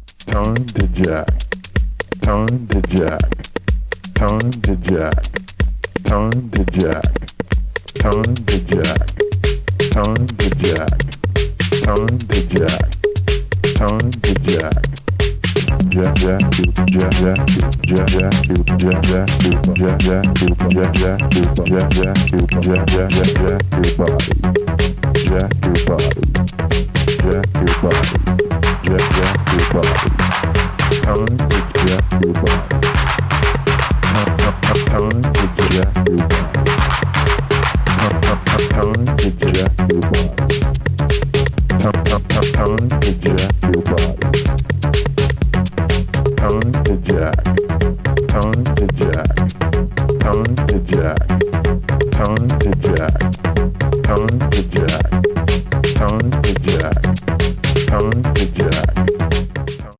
Time to jack. Time to jack. Time to jack. Time to jack. Time to jack. Time to jack. Time to jack. Time to jack. Jack jack jack jack jack jack jack jack jack jack jack jack jack jack jack jack your body. Jack your body. Jack your body. Jack your body.